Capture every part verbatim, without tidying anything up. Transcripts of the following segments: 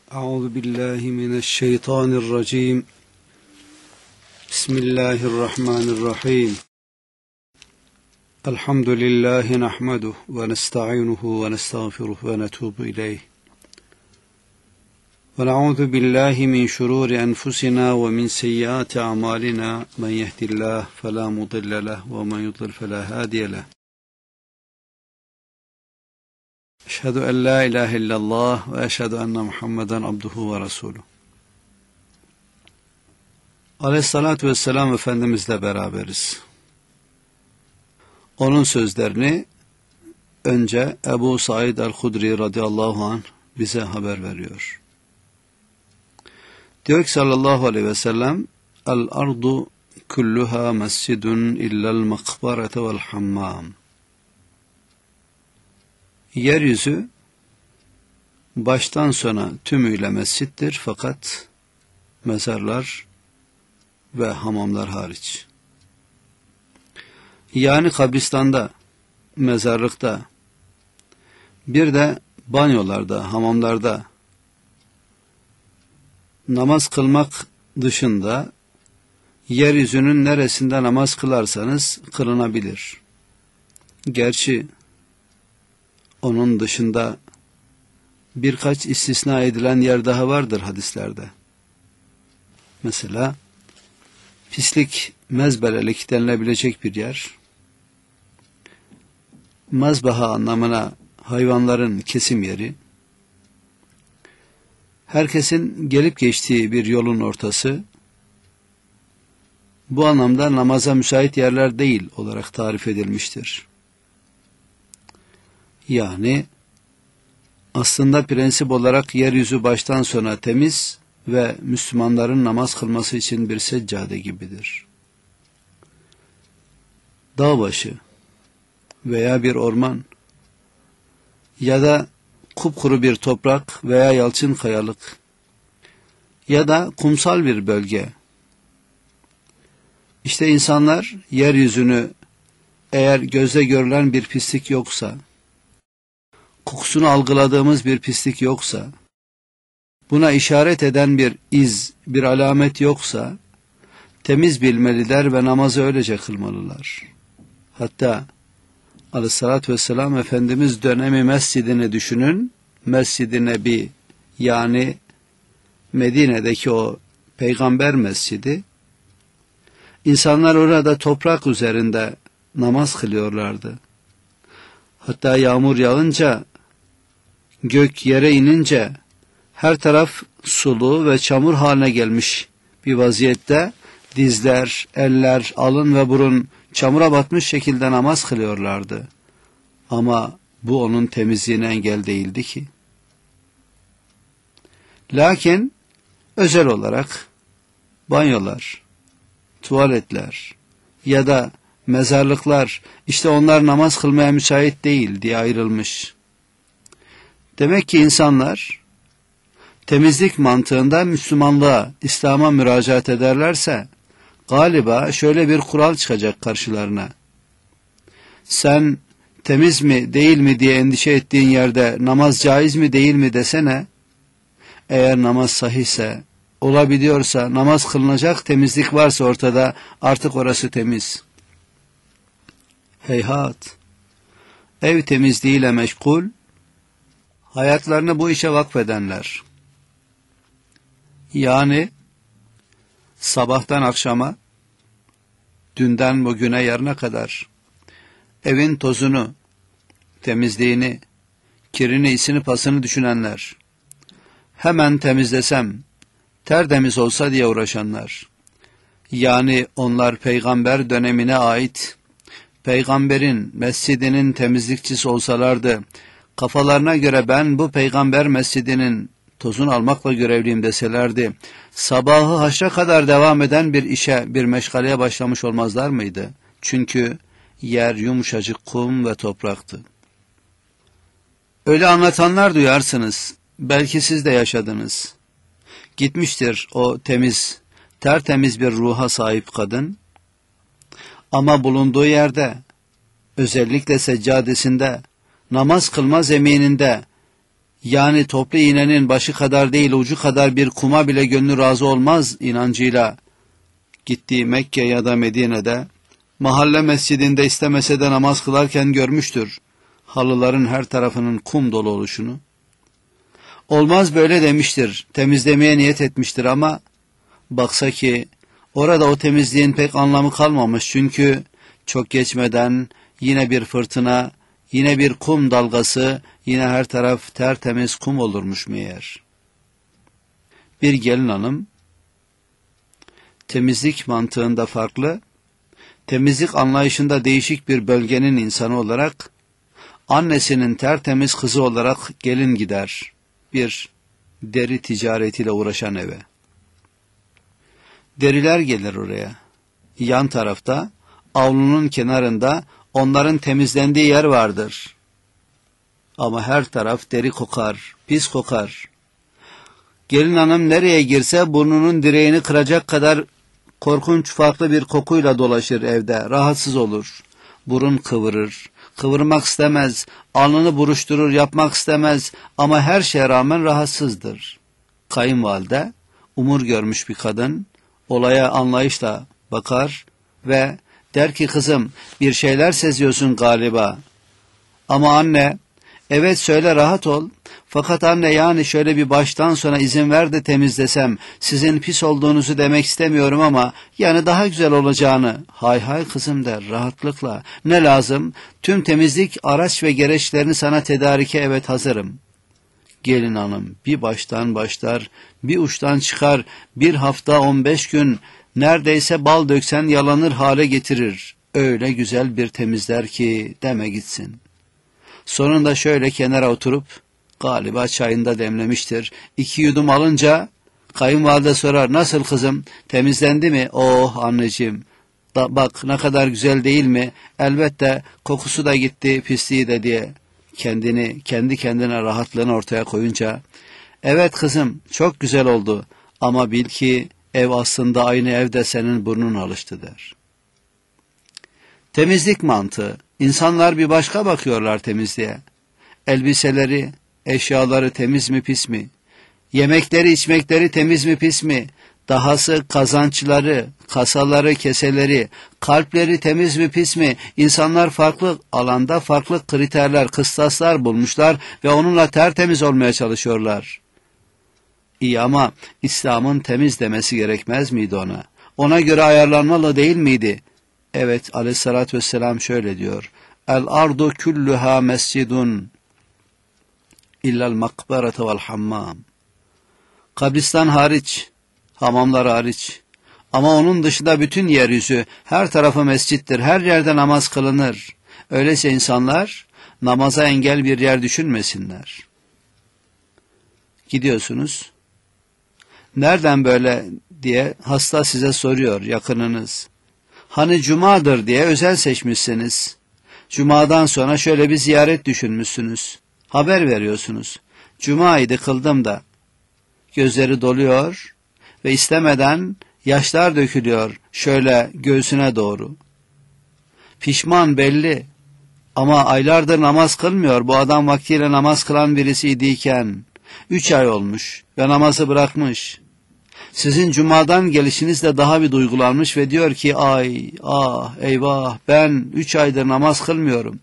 Euzu billahi mineşşeytanirracim. Bismillahirrahmanirrahim. Elhamdülillahi nahmeduhu ve nestainuhu ve nestağfiruhu ve netubu ileyh. Ve na'udzu billahi min şururi enfusina ve min seyyiati a'malina. Men yehdihillahu fela mudille lehu ve men yudlil fela hadiye lehu. Eşhedü en la ilahe illallah ve eşhedü enne Muhammeden abduhu ve resulü. Aleyhissalatü vesselam Efendimizle beraberiz. Onun sözlerini önce Ebu Said el-Hudri radıyallahu anh bize haber veriyor. Diyor ki sallallahu aleyhi ve sellem: El-ardu kulluha mescidun illel makbarete vel hammam. Yeryüzü baştan sona tümüyle mescittir, fakat mezarlar ve hamamlar hariç. Yani kabristanda, mezarlıkta, bir de banyolarda, hamamlarda namaz kılmak dışında yeryüzünün neresinde namaz kılarsanız kılınabilir. Gerçi onun dışında birkaç istisna edilen yer daha vardır hadislerde. Mesela pislik, mezbelelik denilebilecek bir yer, mezbaha anlamına hayvanların kesim yeri, herkesin gelip geçtiği bir yolun ortası, bu anlamda namaza müsait yerler değil olarak tarif edilmiştir. Yani aslında prensip olarak yeryüzü baştan sona temiz ve Müslümanların namaz kılması için bir seccade gibidir. Dağ başı veya bir orman ya da kupkuru bir toprak veya yalçın kayalık ya da kumsal bir bölge. İşte insanlar yeryüzünü, eğer gözle görülen bir pislik yoksa, kokusunu algıladığımız bir pislik yoksa, buna işaret eden bir iz, bir alamet yoksa, temiz bilmeliler ve namazı öylece kılmalılar. Hatta Aleyhissalatü vesselam Efendimiz dönemi mescidini düşünün, Mescid-i Nebi, yani Medine'deki o peygamber mescidi, insanlar orada toprak üzerinde namaz kılıyorlardı. Hatta yağmur yağınca, gök yere inince her taraf sulu ve çamur haline gelmiş bir vaziyette dizler, eller, alın ve burun çamura batmış şekilde namaz kılıyorlardı. Ama bu onun temizliğine engel değildi ki. Lakin özel olarak banyolar, tuvaletler ya da mezarlıklar, işte onlar namaz kılmaya müsait değil diye ayrılmış. Demek ki insanlar temizlik mantığında Müslümanlığa, İslam'a müracaat ederlerse galiba şöyle bir kural çıkacak karşılarına. Sen temiz mi değil mi diye endişe ettiğin yerde namaz caiz mi değil mi desene. Eğer namaz sahihse, olabiliyorsa, namaz kılınacak temizlik varsa ortada, artık orası temiz. Heyhat, ev temizliğiyle meşgul, hayatlarını bu işe vakfedenler, yani sabahtan akşama, dünden bugüne, yarına kadar evin tozunu, temizliğini, kirini, isini, pasını düşünenler, hemen temizlesem, tertemiz olsa diye uğraşanlar, yani onlar peygamber dönemine ait, peygamberin mescidinin temizlikçisi olsalardı, kafalarına göre ben bu peygamber mescidinin tozunu almakla görevliyim deselerdi, sabahı haşra kadar devam eden bir işe, bir meşgaleye başlamış olmazlar mıydı? Çünkü yer yumuşacık kum ve topraktı. Öyle anlatanlar duyarsınız, belki siz de yaşadınız. Gitmiştir o temiz, tertemiz bir ruha sahip kadın, ama bulunduğu yerde, özellikle seccadesinde, namaz kılma zemininde Yani toplu iğnenin başı kadar değil ucu kadar bir kuma bile gönlü razı olmaz inancıyla gittiği Mekke ya da Medine'de mahalle mescidinde istemese de namaz kılarken görmüştür halıların her tarafının kum dolu oluşunu. Olmaz böyle demiştir, temizlemeye niyet etmiştir ama baksa ki orada o temizliğin pek anlamı kalmamış, çünkü çok geçmeden yine bir fırtına, yine bir kum dalgası, yine her taraf tertemiz kum olurmuş meğer. Bir gelin hanım temizlik mantığında farklı, temizlik anlayışında değişik bir bölgenin insanı olarak, annesinin tertemiz kızı olarak gelin gider bir deri ticaretiyle uğraşan eve. Deriler gelir oraya. Yan tarafta, avlunun kenarında onların temizlendiği yer vardır. Ama her taraf deri kokar, pis kokar. Gelin hanım nereye girse burnunun direğini kıracak kadar korkunç farklı bir kokuyla dolaşır evde, rahatsız olur. Burun kıvırır, kıvırmak istemez, alnını buruşturur, yapmak istemez ama her şeye rağmen rahatsızdır. Kayınvalide, umur görmüş bir kadın, olaya anlayışla bakar ve der ki kızım bir şeyler seziyorsun galiba. Ama anne, evet söyle rahat ol. Fakat anne yani şöyle bir baştan sona izin ver de temizlesem, sizin pis olduğunuzu demek istemiyorum ama yani daha güzel olacağını. Hay hay kızım der rahatlıkla. Ne lazım? Tüm temizlik araç ve gereçlerini sana tedarike, evet hazırım. Gelin hanım bir baştan başlar, bir uçtan çıkar, bir hafta on beş gün neredeyse bal döksen yalanır hale getirir. Öyle güzel bir temizler ki deme gitsin. Sonunda şöyle kenara oturup, galiba çayını da demlemiştir, İki yudum alınca kayınvalide sorar, nasıl kızım temizlendi mi? Oh anneciğim, da bak ne kadar güzel değil mi? Elbette kokusu da gitti, pisliği de diye. Kendini, kendi kendine rahatlığını ortaya koyunca, evet kızım çok güzel oldu ama bil ki ev aslında aynı evde senin burnun alıştı der. Temizlik mantığı, insanlar bir başka bakıyorlar temizliğe. Elbiseleri, eşyaları temiz mi pis mi? Yemekleri içmekleri temiz mi pis mi? Dahası kazançları, kasaları, keseleri, kalpleri temiz mi pis mi? İnsanlar farklı alanda farklı kriterler, kıstaslar bulmuşlar ve onunla tertemiz olmaya çalışıyorlar. İyi ama İslam'ın temiz demesi gerekmez miydi ona? Ona göre ayarlanmalı değil miydi? Evet, aleyhissalatü vesselam şöyle diyor. El ardu kulluha mescidun illal makberete vel hammam. Kabristan hariç, hamamlar hariç. Ama onun dışında bütün yeryüzü, her tarafı mescittir, her yerde namaz kılınır. Öyleyse insanlar namaza engel bir yer düşünmesinler. Gidiyorsunuz, nereden böyle diye hasta size soruyor yakınınız. Hani cumadır diye özel seçmişsiniz. Cumadan sonra şöyle bir ziyaret düşünmüşsünüz. Haber veriyorsunuz. Cuma'ydı kıldım da. Gözleri doluyor ve istemeden yaşlar dökülüyor şöyle göğsüne doğru. Pişman belli ama aylardır namaz kılmıyor. Bu adam vaktiyle namaz kılan birisiyken üç ay olmuş ve namazı bırakmış. Sizin cumadan gelişinizle daha bir duygulanmış ve diyor ki ay ah eyvah ben üç aydır namaz kılmıyorum.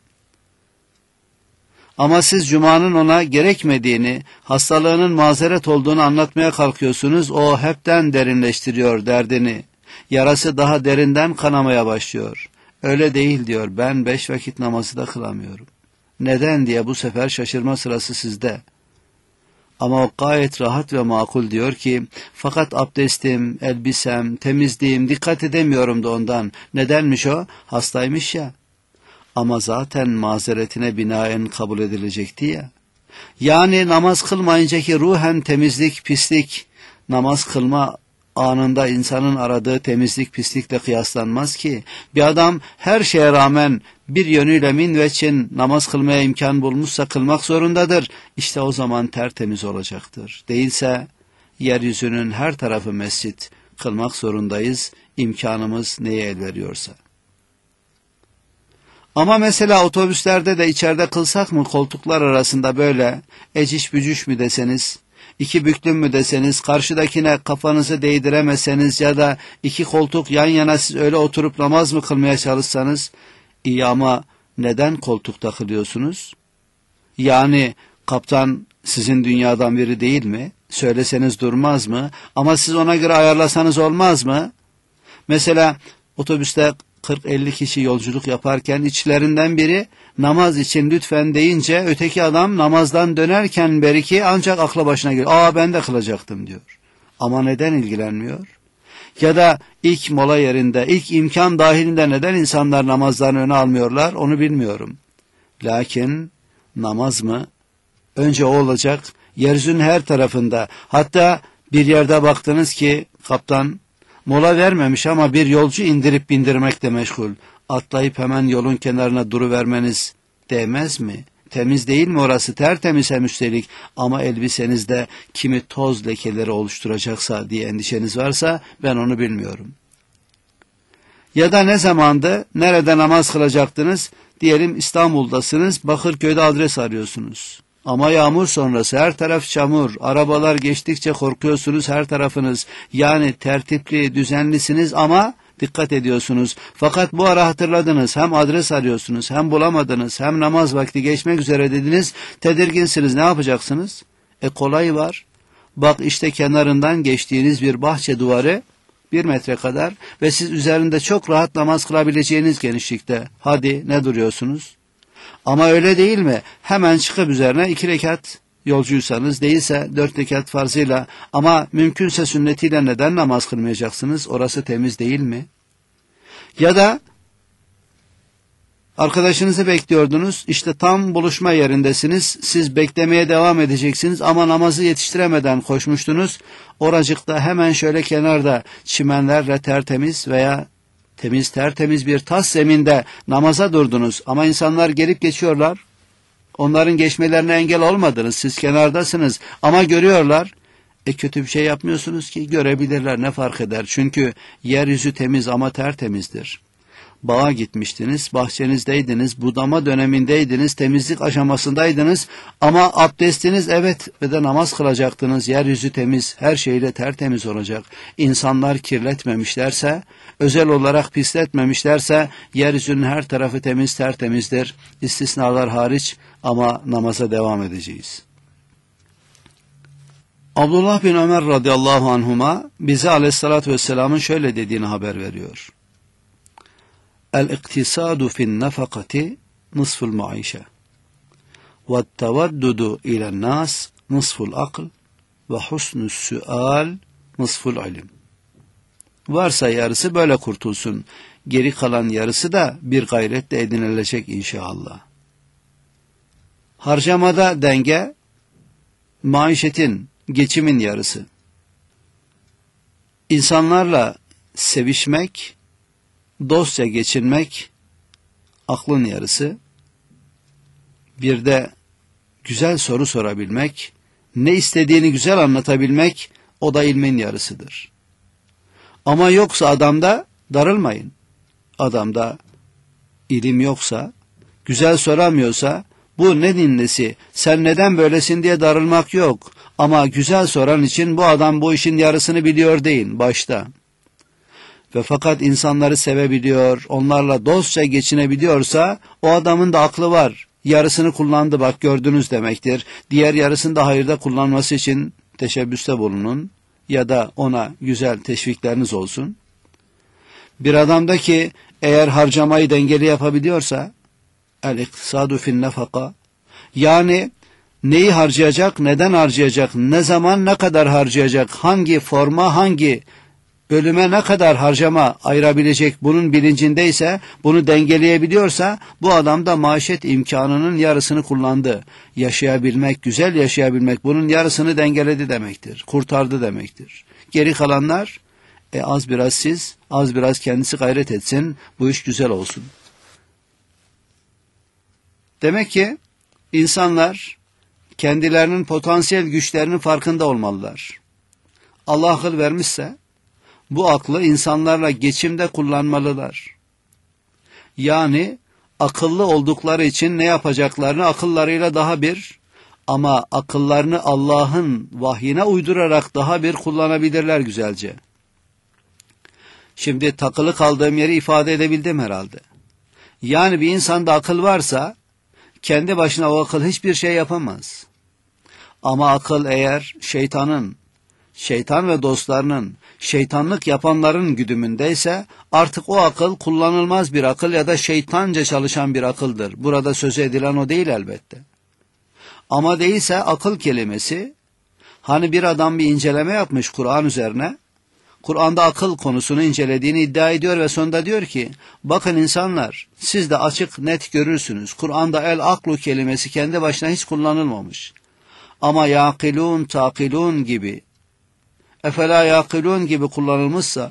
Ama siz cumanın ona gerekmediğini, hastalığının mazeret olduğunu anlatmaya kalkıyorsunuz. O hepten derinleştiriyor derdini. Yarası daha derinden kanamaya başlıyor. Öyle değil diyor, ben beş vakit namazı da kılamıyorum. Neden diye bu sefer şaşırma sırası sizde. Ama o gayet rahat ve makul diyor ki, fakat abdestim, elbisem, temizliğim dikkat edemiyorum da ondan. Nedenmiş o? Hastaymış ya. Ama zaten mazeretine binaen kabul edilecekti ya. Yani namaz kılmayınca ki ruhen temizlik, pislik, namaz kılma anında insanın aradığı temizlik, pislikle kıyaslanmaz ki. Bir adam her şeye rağmen bir yönüyle min veçin namaz kılmaya imkan bulmuşsa kılmak zorundadır. İşte o zaman tertemiz olacaktır. Değilse yeryüzünün her tarafı mescit, kılmak zorundayız, imkanımız neye el veriyorsa. Ama mesela otobüslerde de içeride kılsak mı, koltuklar arasında böyle eciş bücüş mü deseniz, iki büklüm mü deseniz, karşıdakine kafanızı değdiremeseniz ya da iki koltuk yan yana siz öyle oturup namaz mı kılmaya çalışsanız, iyi ama neden koltukta kılıyorsunuz? Yani kaptan sizin dünyadan biri değil mi? Söyleseniz durmaz mı? Ama siz ona göre ayarlasanız olmaz mı? Mesela otobüste kırk elli kişi yolculuk yaparken içlerinden biri namaz için lütfen deyince öteki adam namazdan dönerken belki ancak akla başına geliyor. Aa ben de kılacaktım diyor. Ama neden ilgilenmiyor? Ya da ilk mola yerinde, ilk imkan dahilinde neden insanlar namazlarını öne almıyorlar onu bilmiyorum. Lakin namaz mı? Önce o olacak. Yeryüzünün her tarafında. Hatta bir yerde baktınız ki kaptan mola vermemiş ama bir yolcu indirip bindirmekle meşgul. Atlayıp hemen yolun kenarına duruvermeniz değmez mi? Temiz değil mi orası? Tertemiz hem üstelik ama elbisenizde kimi toz lekeleri oluşturacaksa diye endişeniz varsa ben onu bilmiyorum. Ya da ne zamandı, nerede namaz kılacaktınız? Diyelim İstanbul'dasınız, Bakırköy'de adres arıyorsunuz. Ama yağmur sonrası her taraf çamur, arabalar geçtikçe korkuyorsunuz her tarafınız. Yani tertipli, düzenlisiniz ama dikkat ediyorsunuz. Fakat bu ara hatırladınız, hem adres arıyorsunuz, hem bulamadınız, hem namaz vakti geçmek üzere dediniz, tedirginsiniz, ne yapacaksınız? E kolayı var. Bak işte kenarından geçtiğiniz bir bahçe duvarı, bir metre kadar ve siz üzerinde çok rahat namaz kılabileceğiniz genişlikte. Hadi ne duruyorsunuz? Ama öyle değil mi? Hemen çıkıp üzerine iki rekat yolcuysanız değilse dört rekat farzıyla ama mümkünse sünnetiyle neden namaz kılmayacaksınız? Orası temiz değil mi? Ya da arkadaşınızı bekliyordunuz, işte tam buluşma yerindesiniz, siz beklemeye devam edeceksiniz ama namazı yetiştiremeden koşmuştunuz. Oracıkta hemen şöyle kenarda çimenlerle tertemiz veya temiz tertemiz bir tas zeminde namaza durdunuz ama insanlar gelip geçiyorlar. Onların geçmelerine engel olmadınız, siz kenardasınız ama görüyorlar. E kötü bir şey yapmıyorsunuz ki, görebilirler, ne fark eder? Çünkü yeryüzü temiz ama tertemizdir. Bağa gitmiştiniz, bahçenizdeydiniz, budama dönemindeydiniz, temizlik aşamasındaydınız ama abdestiniz evet ve de namaz kılacaktınız. Yeryüzü temiz, her şeyle tertemiz olacak. İnsanlar kirletmemişlerse, özel olarak pisletmemişlerse yeryüzünün her tarafı temiz tertemizdir. İstisnalar hariç ama namaza devam edeceğiz. Abdullah bin Ömer radıyallahu anhuma bize aleyhissalatü vesselamın şöyle dediğini haber veriyor. El-iktisadu fin-nafakati nısful maişe ve't-tevaddudu ilen-nas nısful akl ve husnus sual nısful ilim. Varsa yarısı böyle kurtulsun. Geri kalan yarısı da bir gayretle edinilecek inşallah. Harcamada denge, maişetin, geçimin yarısı. İnsanlarla sevişmek, dostça geçinmek, aklın yarısı. Bir de güzel soru sorabilmek, ne istediğini güzel anlatabilmek, o da ilmin yarısıdır. Ama yoksa adamda darılmayın. Adamda ilim yoksa, güzel soramıyorsa, bu ne dinlesi, sen neden böylesin diye darılmak yok. Ama güzel soran için bu adam bu işin yarısını biliyor deyin başta. Ve fakat insanları sevebiliyor, onlarla dostça geçinebiliyorsa o adamın da aklı var. Yarısını kullandı bak gördünüz demektir. Diğer yarısını da hayırda kullanması için teşebbüste bulunun ya da ona güzel teşvikleriniz olsun. Bir adamdaki eğer harcamayı dengeli yapabiliyorsa el-iktisadu fin-nefaka, yani neyi harcayacak, neden harcayacak, ne zaman ne kadar harcayacak, hangi forma, hangi bölüme ne kadar harcama ayırabilecek bunun bilincindeyse, bunu dengeleyebiliyorsa bu adam da maişet imkanının yarısını kullandı. Yaşayabilmek, güzel yaşayabilmek bunun yarısını dengeledi demektir, kurtardı demektir. Geri kalanlar e, az biraz siz, az biraz kendisi gayret etsin, bu iş güzel olsun. Demek ki insanlar kendilerinin potansiyel güçlerinin farkında olmalılar. Allah akıl vermişse bu aklı insanlarla geçimde kullanmalılar. Yani akıllı oldukları için ne yapacaklarını akıllarıyla daha bir, ama akıllarını Allah'ın vahyine uydurarak daha bir kullanabilirler güzelce. Şimdi takılı kaldığım yeri ifade edebildim herhalde. Yani bir insanda akıl varsa kendi başına o akıl hiçbir şey yapamaz. Ama akıl eğer şeytanın, şeytan ve dostlarının, şeytanlık yapanların güdümündeyse artık o akıl kullanılmaz bir akıl ya da şeytanca çalışan bir akıldır. Burada söz edilen o değil elbette. Ama değilse akıl kelimesi, hani bir adam bir inceleme yapmış Kur'an üzerine, Kur'an'da akıl konusunu incelediğini iddia ediyor ve sonunda diyor ki, bakın insanlar, siz de açık net görürsünüz. Kur'an'da el aklu kelimesi kendi başına hiç kullanılmamış. Ama yaqilun, taqilun gibi, efela yaqilun gibi kullanılmışsa,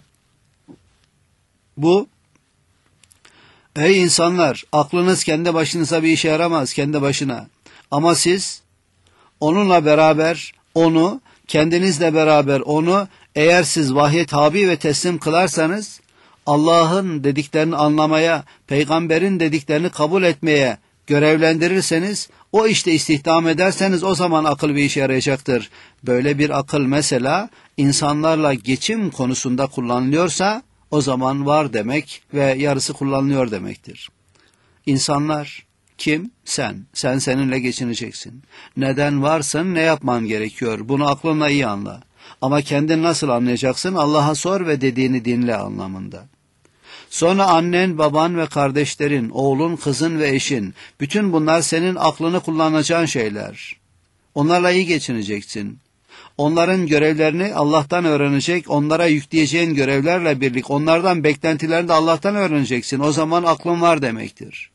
bu, ey insanlar, aklınız kendi başınıza bir işe yaramaz, kendi başına. Ama siz, onunla beraber, onu, kendinizle beraber onu, eğer siz vahye tabi ve teslim kılarsanız, Allah'ın dediklerini anlamaya, peygamberin dediklerini kabul etmeye görevlendirirseniz, o işte istihdam ederseniz o zaman akıl bir işe yarayacaktır. Böyle bir akıl mesela insanlarla geçim konusunda kullanılıyorsa o zaman var demek ve yarısı kullanılıyor demektir. İnsanlar kim? Sen. Sen seninle geçineceksin. Neden varsın? Ne yapman gerekiyor? Bunu aklınla iyi anla. Ama kendin nasıl anlayacaksın? Allah'a sor ve dediğini dinle anlamında. Sonra annen, baban ve kardeşlerin, oğlun, kızın ve eşin, bütün bunlar senin aklını kullanacağın şeyler. Onlarla iyi geçineceksin. Onların görevlerini Allah'tan öğrenecek, onlara yükleyeceğin görevlerle birlikte onlardan beklentilerini de Allah'tan öğreneceksin. O zaman aklın var demektir.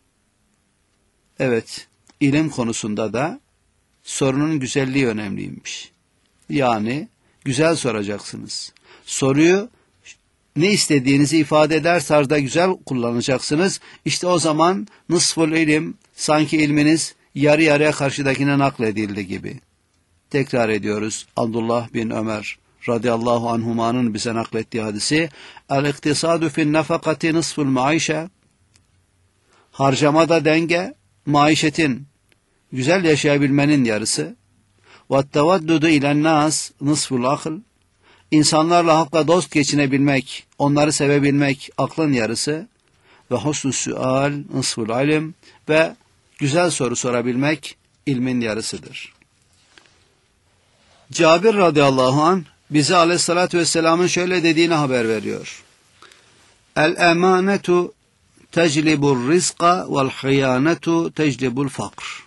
Evet, ilim konusunda da sorunun güzelliği önemliymiş. Yani güzel soracaksınız. Soruyu ne istediğinizi ifade eder tarzda güzel kullanacaksınız. İşte o zaman nısful ilim, sanki ilminiz yarı yarıya karşıdakine nakledildi gibi. Tekrar ediyoruz. Abdullah bin Ömer radıyallahu anhumanın bize naklettiği hadisi, el-iktisadu fin nefakati nısful maişe, harcamada denge, maişetin, güzel yaşayabilmenin yarısı, وَالتَّوَدُّدُ اِلَى النَّاسِ نِصْفُ الْاَخْلِ, İnsanlarla hakla dost geçinebilmek, onları sevebilmek aklın yarısı, ve husnü sual nısful ilim, ve güzel soru sorabilmek ilmin yarısıdır. Cabir radıyallahu anh bize aleyhissalatü vesselamın şöyle dediğini haber veriyor. El-emanetu teclibur rizqa vel hıyanetu teclibul fakr.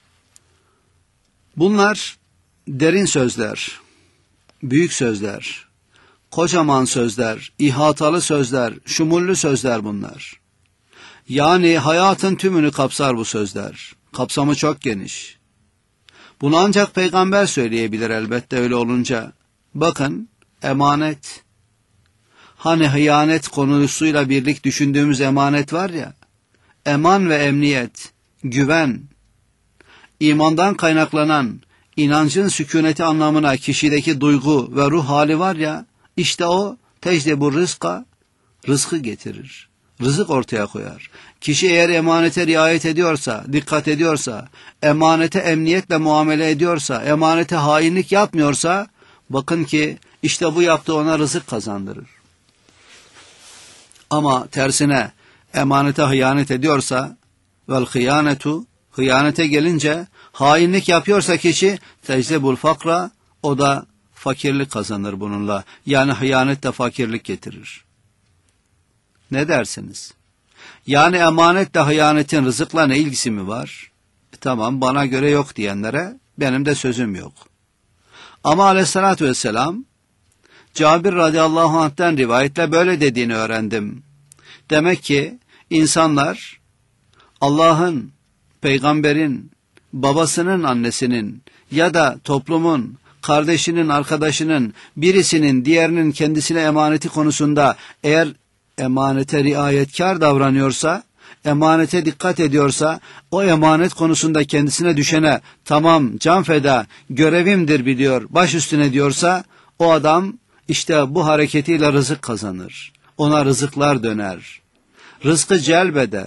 Bunlar derin sözler, büyük sözler, kocaman sözler, ihatalı sözler, şumullü sözler bunlar. Yani hayatın tümünü kapsar bu sözler. Kapsamı çok geniş. Bunu ancak peygamber söyleyebilir elbette öyle olunca. Bakın, emanet. Hani hıyanet konusuyla birlik düşündüğümüz emanet var ya, eman ve emniyet, güven, imandan kaynaklanan, inancın sükuneti anlamına kişideki duygu ve ruh hali var ya, işte o tecdebur rızka, rızkı getirir. Rızık ortaya koyar. Kişi eğer emanete riayet ediyorsa, dikkat ediyorsa, emanete emniyetle muamele ediyorsa, emanete hainlik yapmıyorsa, bakın ki işte bu yaptığı ona rızık kazandırır. Ama tersine emanete hıyanet ediyorsa, vel hıyanetu, hıyanete gelince hainlik yapıyorsa kişi tecdebul fakra, o da fakirlik kazanır bununla. Yani hıyanet de fakirlik getirir. Ne dersiniz? Yani emanetle hıyanetin rızıkla ne ilgisi mi var? E, tamam, bana göre yok diyenlere benim de sözüm yok. Ama aleyhissalatü vesselam Cabir radıyallahu anh'ten rivayetle böyle dediğini öğrendim. Demek ki insanlar Allah'ın, peygamberin, babasının, annesinin ya da toplumun, kardeşinin, arkadaşının, birisinin, diğerinin kendisine emaneti konusunda eğer emanete riayetkar davranıyorsa, emanete dikkat ediyorsa, o emanet konusunda kendisine düşene tamam can feda, görevimdir biliyor, baş üstüne diyorsa, o adam işte bu hareketiyle rızık kazanır. Ona rızıklar döner. Rızkı celbeder.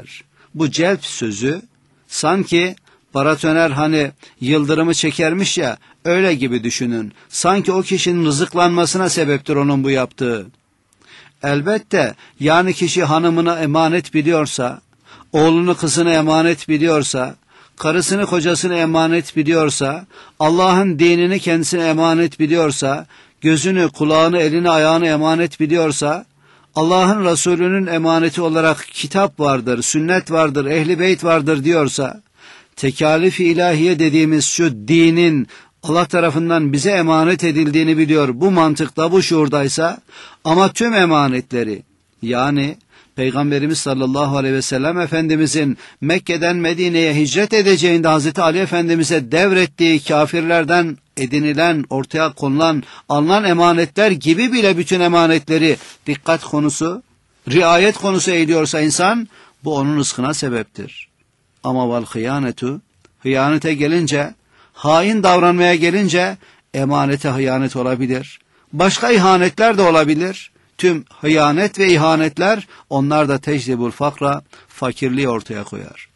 bu celp sözü sanki paratoner hani yıldırımı çekermiş ya, öyle gibi düşünün. Sanki o kişinin rızıklanmasına sebeptir onun bu yaptığı. Elbette yani kişi hanımına emanet biliyorsa, oğlunu kızına emanet biliyorsa, karısını kocasına emanet biliyorsa, Allah'ın dinini kendisine emanet biliyorsa, gözünü, kulağını, elini, ayağını emanet biliyorsa, Allah'ın Resulü'nün emaneti olarak kitap vardır, sünnet vardır, ehli beyt vardır diyorsa, tekalif-i ilahiye dediğimiz şu dinin Allah tarafından bize emanet edildiğini biliyor, bu mantıkta, bu şuurdaysa, ama tüm emanetleri, yani Peygamberimiz sallallahu aleyhi ve sellem Efendimizin Mekke'den Medine'ye hicret edeceğinde Hazreti Ali Efendimiz'e devrettiği kafirlerden edinilen, ortaya konulan, alınan emanetler gibi bile bütün emanetleri dikkat konusu, riayet konusu eğiliyorsa insan, bu onun rızkına sebeptir. Ama vel hıyanetu, hıyanete gelince, hain davranmaya gelince, emanete hıyanet olabilir. Başka ihanetler de olabilir. Tüm hıyanet ve ihanetler, onlar da tecdibul fakra, fakirliği ortaya koyar.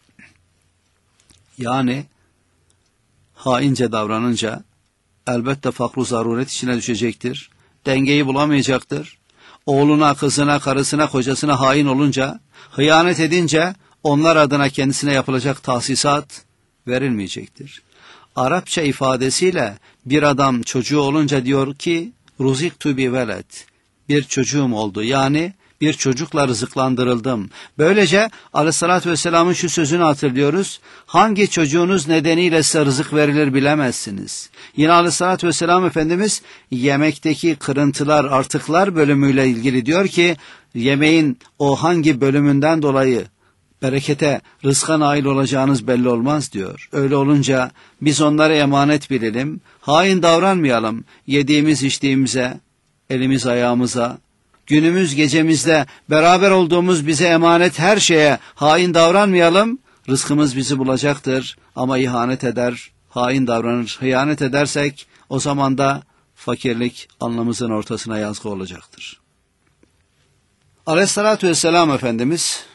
Yani haince davranınca elbette fakru zaruret içine düşecektir. Dengeyi bulamayacaktır. Oğluna, kızına, karısına, kocasına hain olunca, hıyanet edince onlar adına kendisine yapılacak tahsisat verilmeyecektir. Arapça ifadesiyle bir adam çocuğu olunca diyor ki ruziktu bi veled, bir çocuğum oldu, yani bir çocukla rızıklandırıldım. Böylece Aleyhisselatü Vesselam'ın şu sözünü hatırlıyoruz. Hangi çocuğunuz nedeniyle size rızık verilir bilemezsiniz. Yine Aleyhisselatü Vesselam Efendimiz yemekteki kırıntılar, artıklar bölümüyle ilgili diyor ki yemeğin o hangi bölümünden dolayı berekete, rızka nail olacağınız belli olmaz diyor. Öyle olunca biz onlara emanet bilelim, hain davranmayalım, yediğimiz içtiğimize, elimiz ayağımıza, günümüz gecemizde beraber olduğumuz bize emanet her şeye hain davranmayalım, rızkımız bizi bulacaktır. Ama ihanet eder, hain davranır, hıyanet edersek o zaman da fakirlik alnımızın ortasına yazgı olacaktır. Aleyhissalatü vesselam Efendimiz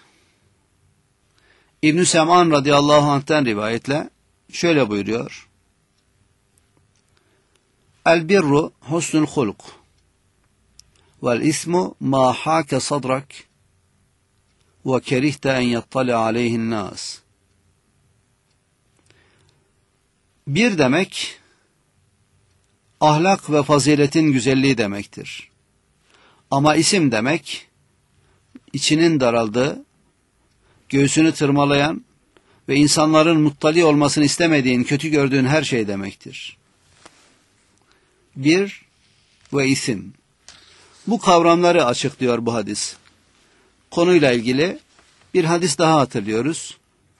İbn-i Sem'an radıyallahu anh'ten rivayetle şöyle buyuruyor. El birru husnul huluk vel ismu ma hake sadrak ve kerihte en yattali aleyhin nas. Bir demek ahlak ve faziletin güzelliği demektir. Ama isim demek içinin daraldığı, göğsünü tırmalayan ve insanların muttali olmasını istemediğin, kötü gördüğün her şey demektir. Bir ve isim. Bu kavramları açıklıyor bu hadis. Konuyla ilgili bir hadis daha hatırlıyoruz.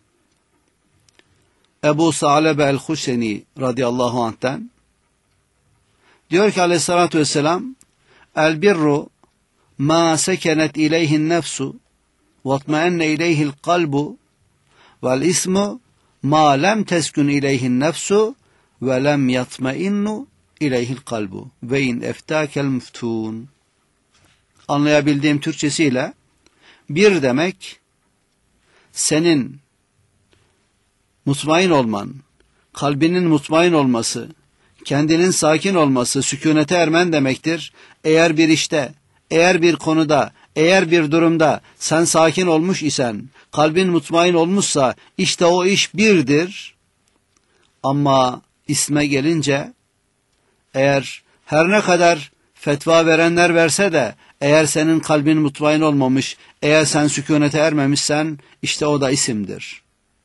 Ebu Sa'lebe el-Huşeni radıyallahu anh'ten diyor ki aleyhissalatü vesselam el birru ma sekenet ileyhin nefsu وَاطْمَأَنَّ اِلَيْهِ الْقَلْبُ وَالْاِسْمُ مَا لَمْ تَسْكُنْ اِلَيْهِ النَّفْسُ وَلَمْ يَطْمَئِنُّ اِلَيْهِ الْقَلْبُ وَاِنْ اَفْتَاكَ الْمُفْتُونَ. Anlayabildiğim Türkçesiyle bir demek senin mutmain olman, kalbinin mutmain olması, kendinin sakin olması, sükunete ermen demektir. Eğer bir işte, eğer bir konuda, eğer bir durumda sen sakin olmuş isen, kalbin mutmain olmuşsa işte o iş birdir. Ama isme gelince eğer her ne kadar fetva verenler verse de eğer senin kalbin mutmain olmamış, eğer sen sükunete ermemişsen işte o da isimdir.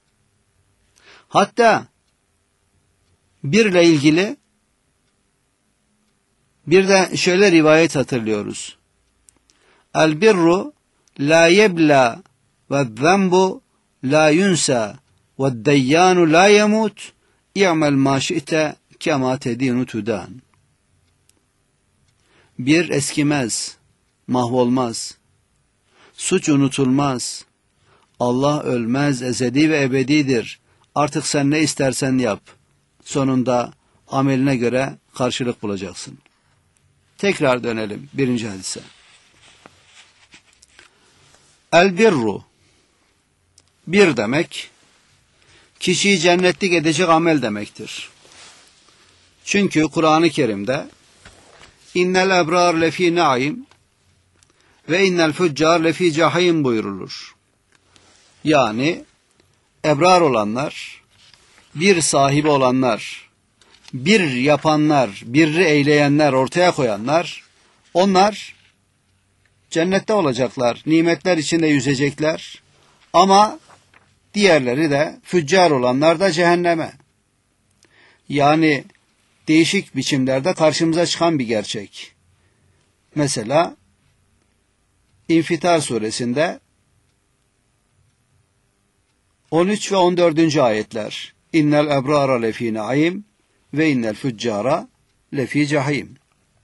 Hatta birle ilgili bir de şöyle rivayet hatırlıyoruz. El birru la yebla ve zenbu la yunsa ve deyyanu la yemut i'mel ma şi'te kema tedinu tudan. Bir eskimez, mahvolmaz, suç unutulmaz, Allah ölmez, ezeli ve ebedidir. Artık sen ne istersen yap. Sonunda ameline göre karşılık bulacaksın. Tekrar dönelim birinci hadise. El birru, Bir demek, kişiyi cennetlik edecek amel demektir. Çünkü Kur'an-ı Kerim'de innel ebrar lefî naim ve innel füccar lefî cahim buyurulur. Yani ebrar olanlar, bir sahibi olanlar, bir yapanlar, birri eyleyenler, ortaya koyanlar, onlar cennette olacaklar, nimetler içinde yüzecekler. Ama diğerleri de, füccar olanlar da cehenneme. Yani değişik biçimlerde karşımıza çıkan bir gerçek. Mesela İnfitar suresinde on üç ve on dördüncü ayetler. İnnel ebrara lefî naim ve innel füccara lefî cahim.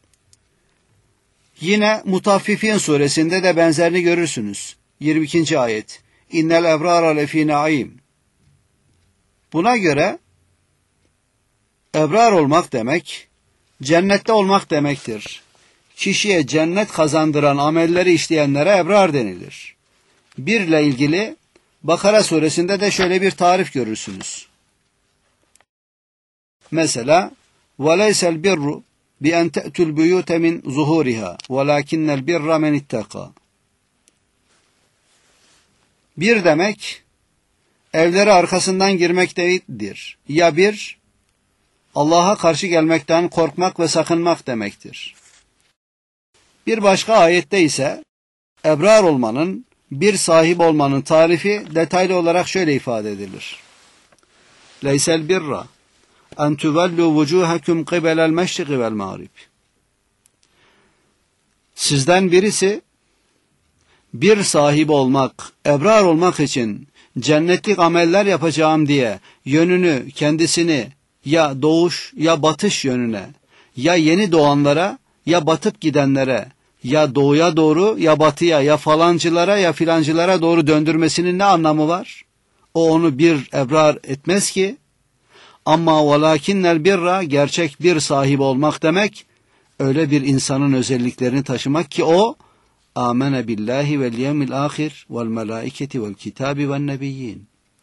Yine Mutaffifin suresinde de benzerini görürsünüz. yirmi ikinci ayet. İnnel ebrara lefî naim. Buna göre ebrar olmak demek, cennette olmak demektir. Kişiye cennet kazandıran amelleri işleyenlere ebrar denilir. Birle ilgili Bakara suresinde de şöyle bir tarif görürsünüz. Mesela وَلَيْسَ الْبِرُّ بِاَنْ تَأْتُوا الْبُيُوتَ مِنْ ظُهُورِهَا وَلَاكِنَّ الْبِرَّ مَنِ اتَّقَى. Bir demek, evlere arkasından girmek değildir. Ya bir, Allah'a karşı gelmekten korkmak ve sakınmak demektir. Bir başka ayette ise, ebrar olmanın, bir sahip olmanın tarifi detaylı olarak şöyle ifade edilir. Leysel birra en tuvellu vucuhakum qibelel meşriki vel mağrib. Sizden birisi bir sahibi olmak, ebrar olmak için cennetlik ameller yapacağım diye yönünü, kendisini ya doğuş ya batış yönüne, ya yeni doğanlara ya batıp gidenlere, ya doğuya doğru ya batıya ya falancılara ya filancılara doğru döndürmesinin ne anlamı var? O onu bir ebrar etmez ki. Ama velakinnel birra, gerçek bir sahibi olmak demek, öyle bir insanın özelliklerini taşımak ki o amene billahi vel yevmil ahir vel melaiketi vel kitabi vel nebiyyin.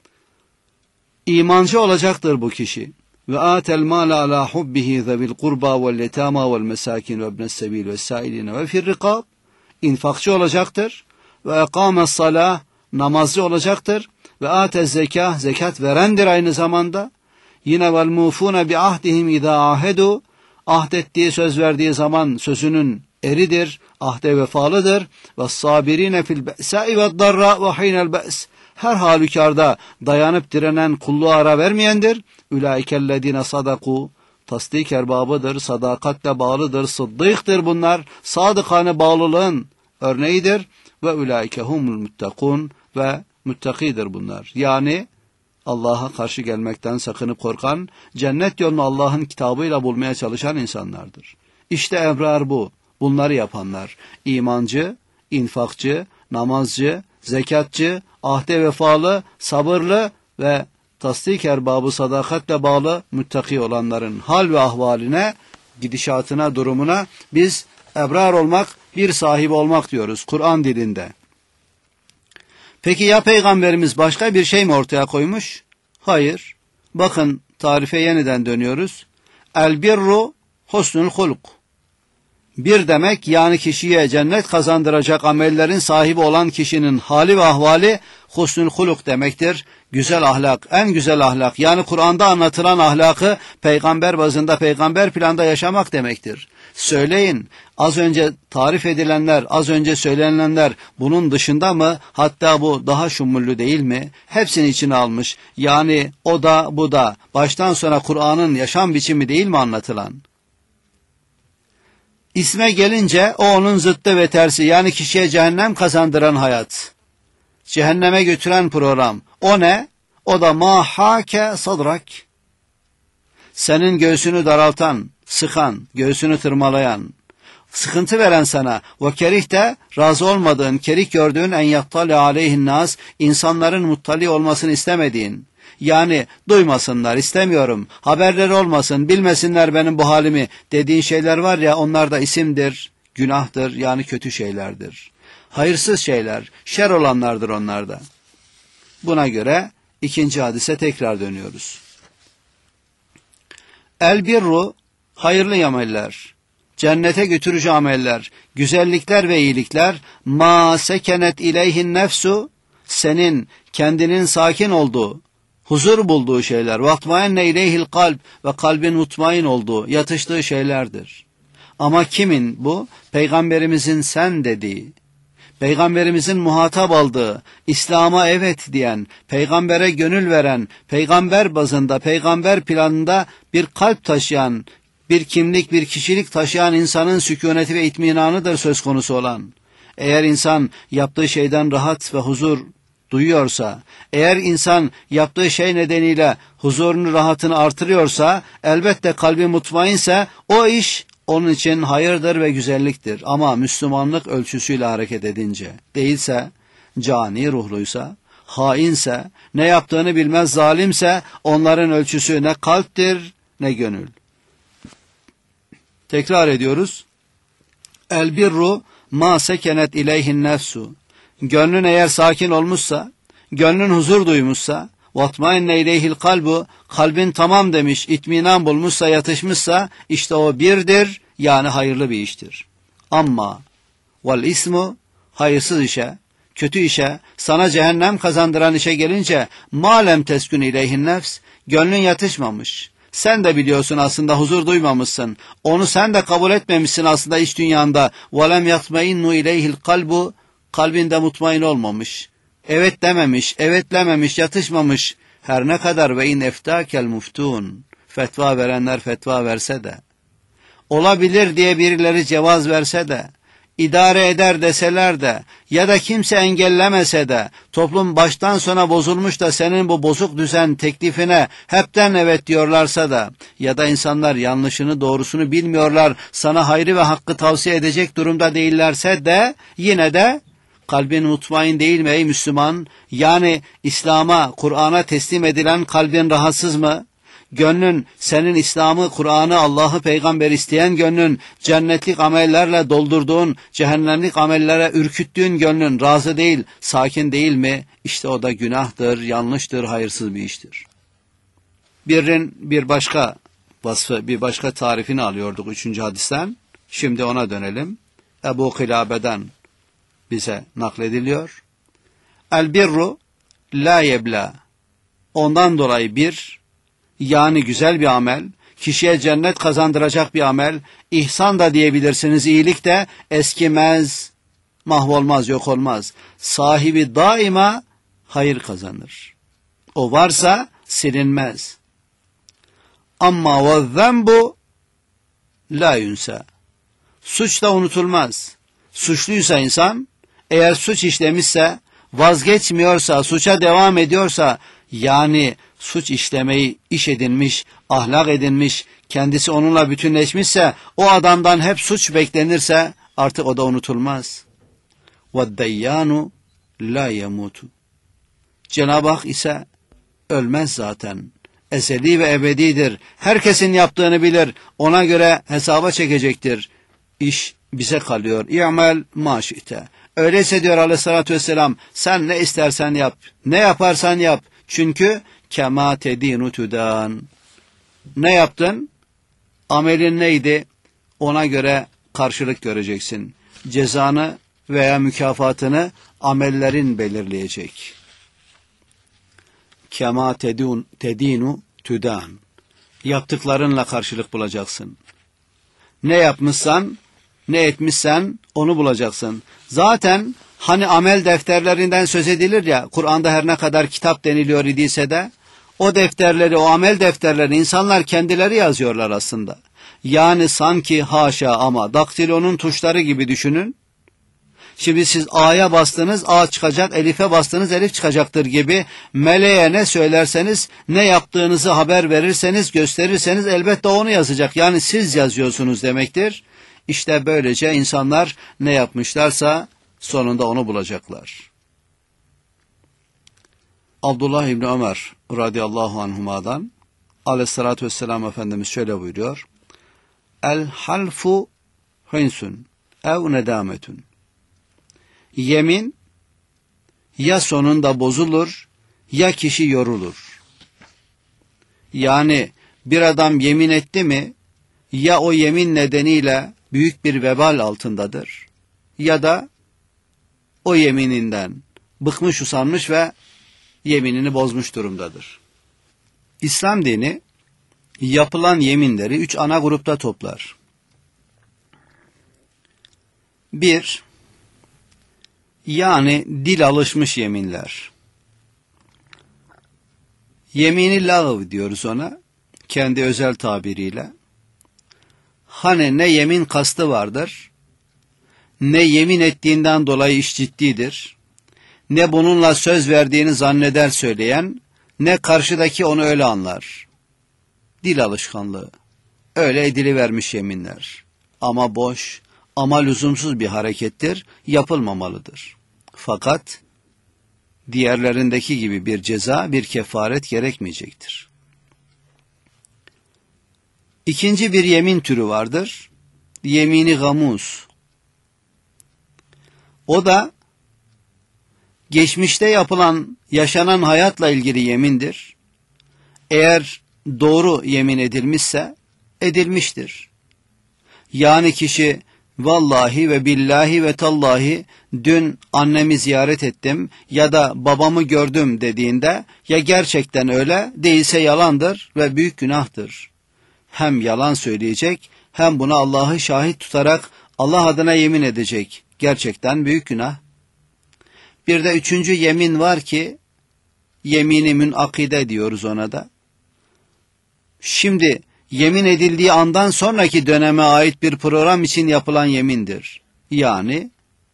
İmancı olacaktır bu kişi. Ve atel mal ala hubbihi zebil kurba vel yetama vel mesakin ve ibnes sebil ve sailine ve fir rikab. İnfakçı olacaktır. Ve ekames salah, namazcı olacaktır. Ve atez zekah, zekat verendir aynı zamanda. Yine vel mufune bi ahdihim idâ ahedu, ahdettiği, söz verdiği zaman sözünün eridir, ahde vefalıdır. Ve sabirine fil be'sâi ve darra ve hinel be's, her halükarda dayanıp direnen, kulluğa ara vermeyendir. Ulaikellezine sadaku, tasdik erbabıdır, sadakatle bağlıdır, sıddıktır bunlar, sadıkane bağlılığın örneğidir. Ve ulaike humul muttakun, ve muttakidir bunlar. Yani Allah'a karşı gelmekten sakınıp korkan, cennet yolunu Allah'ın kitabıyla bulmaya çalışan insanlardır. İşte ebrar bu. Bunları yapanlar, imancı, infakçı, namazcı, zekatçı, ahde vefalı, sabırlı ve tasdik erbabı, sadakatle bağlı, muttaki olanların hal ve ahvaline, gidişatına, durumuna biz ebrar olmak, bir sahibi olmak diyoruz Kur'an dilinde. Peki ya Peygamberimiz başka bir şey mi ortaya koymuş? Hayır. Bakın tarife yeniden dönüyoruz. El birru husnul huluk. Bir demek, yani kişiye cennet kazandıracak amellerin sahibi olan kişinin hali ve ahvali husnul huluk demektir. Güzel ahlak, en güzel ahlak, yani Kur'an'da anlatılan ahlakı peygamber bazında, peygamber planda yaşamak demektir. Söyleyin, az önce tarif edilenler, az önce söylenenler bunun dışında mı? Hatta bu daha şumullü değil mi? Hepsini içine almış. Yani o da bu da baştan sona Kur'an'ın yaşam biçimi değil mi anlatılan? İsme gelince o onun zıttı ve tersi, yani kişiye cehennem kazandıran hayat, cehenneme götüren program. O ne? O da ma hake sadrak. Senin göğsünü daraltan, sıkan, göğsünü tırmalayan, sıkıntı veren sana, ve kerihte, razı olmadığın, kerih gördüğün, en yattali aleyhin nas, insanların muttali olmasını istemediğin, yani duymasınlar, istemiyorum, haberleri olmasın, bilmesinler benim bu halimi dediğin şeyler var ya, onlar da isimdir, günahtır, yani kötü şeylerdir. Hayırsız şeyler, şer olanlardır onlar da. Buna göre ikinci hadise tekrar dönüyoruz. El birru, hayırlı ameller, cennete götürücü ameller, güzellikler ve iyilikler, ma sekenet ileyhin nefsu, senin kendinin sakin olduğu, huzur bulduğu şeyler, vatmaenne ileyhil kalp ve kalbin mutmain olduğu, yatıştığı şeylerdir. Ama kimin bu? Peygamberimizin sen dediği, Peygamberimizin muhatap aldığı, İslam'a evet diyen, peygambere gönül veren, peygamber bazında, peygamber planında bir kalp taşıyan, bir kimlik, bir kişilik taşıyan insanın sükuneti ve itminanıdır söz konusu olan. Eğer insan yaptığı şeyden rahat ve huzur duyuyorsa, eğer insan yaptığı şey nedeniyle huzurunu, rahatını artırıyorsa, elbette kalbi mutmainse o iş onun için hayırdır ve güzelliktir. Ama Müslümanlık ölçüsüyle hareket edince, değilse, cani ruhluysa, hainse, ne yaptığını bilmez zalimse, onların ölçüsü ne kalptir ne gönül. Tekrar ediyoruz. El birru ma sekenet ileyhin nefsu. Gönlün eğer sakin olmuşsa, gönlün huzur duymuşsa, vatmainne ileyhil kalbu, kalbin tamam demiş, itminan bulmuşsa, yatışmışsa, işte o birdir, yani hayırlı bir iştir. Ama vel ismu, hayırsız işe, kötü işe, sana cehennem kazandıran işe gelince, malem teskün ileyhin nefs, gönlün yatışmamış. Sen de biliyorsun aslında huzur duymamışsın. Onu sen de kabul etmemişsin aslında iç dünyanda. وَلَمْ يَطْمَئِنُّ اِلَيْهِ الْقَلْبُ, kalbinde mutmain olmamış. Evet dememiş, evetlememiş, yatışmamış. Her ne kadar ve in eftakel muftun, fetva verenler fetva verse de, olabilir diye birileri cevaz verse de, idare eder deseler de, ya da kimse engellemese de, toplum baştan sona bozulmuş da senin bu bozuk düzen teklifine hepten evet diyorlarsa da, ya da insanlar yanlışını doğrusunu bilmiyorlar, sana hayrı ve hakkı tavsiye edecek durumda değillerse de, yine de kalbin mutmain değil mi ey Müslüman? Yani İslam'a, Kur'an'a teslim edilen kalbin rahatsız mı? Gönlün senin İslam'ı, Kur'an'ı, Allah'ı, peygamber isteyen gönlün, cennetlik amellerle doldurduğun, cehennemlik amellere ürküttüğün gönlün razı değil, sakin değil mi? İşte o da günahtır, yanlıştır, hayırsız bir iştir. Birinin bir başka vasfı, bir başka tarifini alıyorduk üçüncü hadisten. Şimdi ona dönelim. Ebu Kilabe'den bize naklediliyor. El birru la yebla. Ondan dolayı bir, yani güzel bir amel, kişiye cennet kazandıracak bir amel, ihsan da diyebilirsiniz, iyilik de eskimez, mahvolmaz, yok olmaz. Sahibi daima hayır kazanır. O varsa silinmez. Amma ve zembu la yunsa. Suç da unutulmaz. Suçluysa insan, eğer suç işlemişse, vazgeçmiyorsa, suça devam ediyorsa, yani suç işlemeyi iş edinmiş, ahlak edinmiş, kendisi onunla bütünleşmişse, o adamdan hep suç beklenirse artık o da unutulmaz. وَالدَّيَّانُ لَا يَمُوتُ. Cenab-ı Hak ise ölmez zaten. Ezeli ve ebedidir. Herkesin yaptığını bilir. Ona göre hesaba çekecektir. İş bize kalıyor. İ'mel maşite. Öyleyse diyor Aleyhisselatü Vesselam, sen ne istersen yap, ne yaparsan yap. Çünkü kema tedinu tüdan. Ne yaptın? Amelin neydi? Ona göre karşılık göreceksin. Cezanı veya mükafatını amellerin belirleyecek. Kema tedun, tedinu tüdan. Yaptıklarınla karşılık bulacaksın. Ne yapmışsan, ne etmişsen onu bulacaksın. Zaten hani amel defterlerinden söz edilir ya, Kur'an'da her ne kadar kitap deniliyor idiyse de, o defterleri, o amel defterlerini insanlar kendileri yazıyorlar aslında. Yani sanki haşa ama daktilonun tuşları gibi düşünün. Şimdi siz A'ya bastınız, A çıkacak, Elif'e bastınız, Elif çıkacaktır gibi, meleğe ne söylerseniz, ne yaptığınızı haber verirseniz, gösterirseniz elbette onu yazacak. Yani siz yazıyorsunuz demektir. İşte böylece insanlar ne yapmışlarsa sonunda onu bulacaklar. Abdullah İbni Ömer radıyallahu anhuma'dan Aleyhissalatü vesselam Efendimiz şöyle buyuruyor. El halfu hinsun ev nedametun. Yemin ya sonunda bozulur ya kişi yorulur. Yani bir adam yemin etti mi, ya o yemin nedeniyle büyük bir vebal altındadır, ya da o yemininden bıkmış usanmış ve yeminini bozmuş durumdadır. İslam dini yapılan yeminleri üç ana grupta toplar. Bir, yani dil alışmış yeminler. Yemini lağv diyoruz ona, kendi özel tabiriyle. Hani ne yemin kastı vardır, ne yemin ettiğinden dolayı iş ciddidir, ne bununla söz verdiğini zanneder söyleyen, ne karşıdaki onu öyle anlar. Dil alışkanlığı, öyle edilivermiş yeminler. Ama boş, ama lüzumsuz bir harekettir, yapılmamalıdır. Fakat diğerlerindeki gibi bir ceza, bir kefaret gerekmeyecektir. İkinci bir yemin türü vardır. Yemini gamuz. O da geçmişte yapılan, yaşanan hayatla ilgili yemindir. Eğer doğru yemin edilmişse edilmiştir. Yani kişi vallahi ve billahi ve tallahi dün annemi ziyaret ettim ya da babamı gördüm dediğinde ya gerçekten öyle, değilse yalandır ve büyük günahtır. Hem yalan söyleyecek, hem buna Allah'ı şahit tutarak Allah adına yemin edecek. Gerçekten büyük günah. Bir de üçüncü yemin var ki, yemini münakide diyoruz ona da. Şimdi yemin edildiği andan sonraki döneme ait bir program için yapılan yemindir. Yani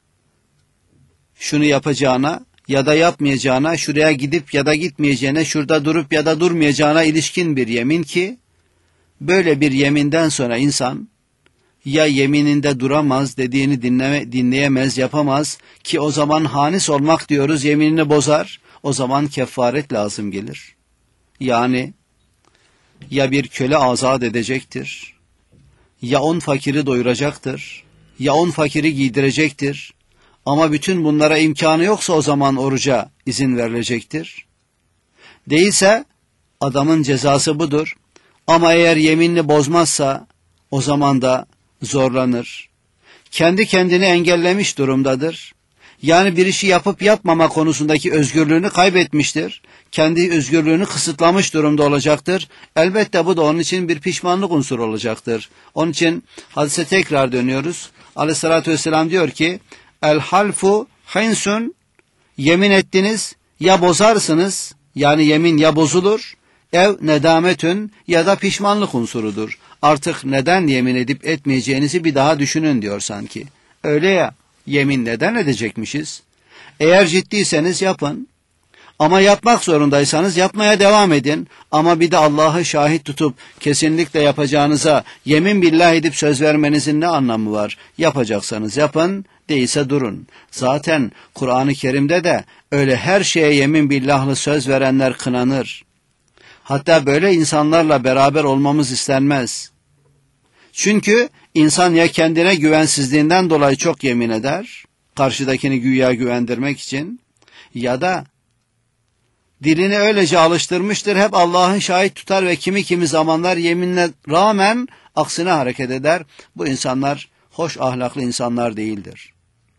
şunu yapacağına ya da yapmayacağına, şuraya gidip ya da gitmeyeceğine, şurada durup ya da durmayacağına ilişkin bir yemin ki, böyle bir yeminden sonra insan ya yemininde duramaz, dediğini dinleme, dinleyemez, yapamaz ki o zaman hanis olmak diyoruz, yeminini bozar. O zaman kefaret lazım gelir. Yani ya bir köle azat edecektir, ya on fakiri doyuracaktır, ya on fakiri giydirecektir. Ama bütün bunlara imkanı yoksa o zaman oruca izin verilecektir. Değilse adamın cezası budur. Ama eğer yeminini bozmazsa o zaman da zorlanır. Kendi kendini engellemiş durumdadır. Yani bir işi yapıp yapmama konusundaki özgürlüğünü kaybetmiştir. Kendi özgürlüğünü kısıtlamış durumda olacaktır. Elbette bu da onun için bir pişmanlık unsuru olacaktır. Onun için hadise tekrar dönüyoruz. Aleyhissalatü vesselam diyor ki, el halfu hinsun, yemin ettiniz ya bozarsınız, yani yemin ya bozulur, ev nedametün, ya da pişmanlık unsurudur. Artık neden yemin edip etmeyeceğinizi bir daha düşünün diyor sanki. Öyle ya, yemin neden edecekmişiz? Eğer ciddiyseniz yapın. Ama yapmak zorundaysanız yapmaya devam edin. Ama bir de Allah'ı şahit tutup kesinlikle yapacağınıza yemin billah edip söz vermenizin ne anlamı var? Yapacaksanız yapın, değilse durun. Zaten Kur'an-ı Kerim'de de öyle her şeye yemin billahlı söz verenler kınanır. Hatta böyle insanlarla beraber olmamız istenmez. Çünkü insan ya kendine güvensizliğinden dolayı çok yemin eder, karşıdakini güya güvendirmek için, ya da dilini öylece alıştırmıştır, hep Allah'ın şahit tutar ve kimi kimi zamanlar yeminle rağmen aksine hareket eder. Bu insanlar hoş ahlaklı insanlar değildir.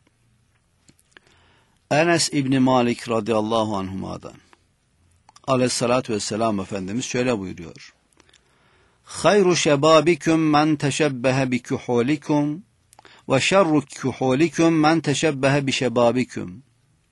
Enes İbni Malik radıyallahu anhuma'dan Aleyhissalatü vesselam Efendimiz şöyle buyuruyor. Hayru şebabikum men teşebbehe bi kuhulikum ve şerru kuhulikum men teşebbehe bi şebabikum.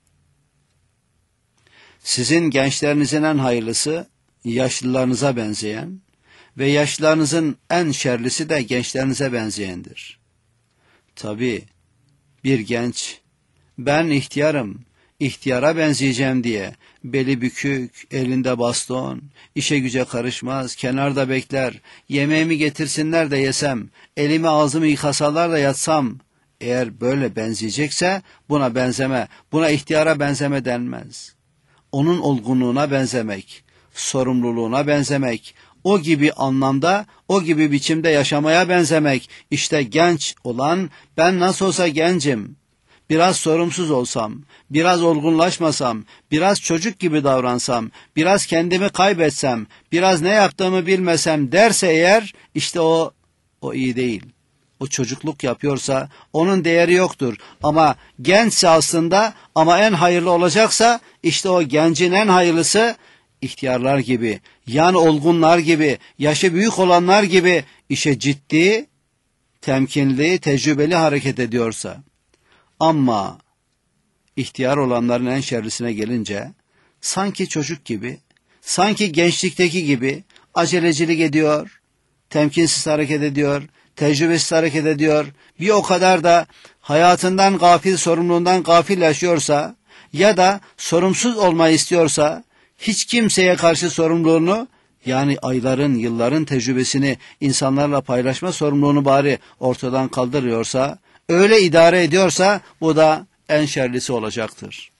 Sizin gençlerinizin en hayırlısı yaşlılarınıza benzeyen ve yaşlılarınızın en şerlisi de gençlerinize benzeyendir. Tabi bir genç ben ihtiyarım, ihtiyara benzeyeceğim diye beli bükük, elinde baston, işe güce karışmaz, kenarda bekler, yemeğimi getirsinler de yesem, elimi ağzımı yıkasalar da yatsam, eğer böyle benzeyecekse buna benzeme, buna ihtiyara benzeme denmez. Onun olgunluğuna benzemek, sorumluluğuna benzemek, o gibi anlamda, o gibi biçimde yaşamaya benzemek, işte genç olan, ben nasıl olsa gencim, biraz sorumsuz olsam, biraz olgunlaşmasam, biraz çocuk gibi davransam, biraz kendimi kaybetsem, biraz ne yaptığımı bilmesem derse eğer, işte o, o iyi değil. O çocukluk yapıyorsa onun değeri yoktur. Ama gençse aslında, ama en hayırlı olacaksa, işte o gencin en hayırlısı ihtiyarlar gibi, yani olgunlar gibi, yaşı büyük olanlar gibi işe ciddi, temkinli, tecrübeli hareket ediyorsa. Ama ihtiyar olanların en şerlisine gelince, sanki çocuk gibi, sanki gençlikteki gibi acelecilik ediyor, temkinsiz hareket ediyor, tecrübesiz hareket ediyor, bir o kadar da hayatından gafil, sorumluluğundan gafil yaşıyorsa ya da sorumsuz olmayı istiyorsa, hiç kimseye karşı sorumluluğunu, yani ayların, yılların tecrübesini insanlarla paylaşma sorumluluğunu bari ortadan kaldırıyorsa, öyle idare ediyorsa, bu da en şerlisi olacaktır.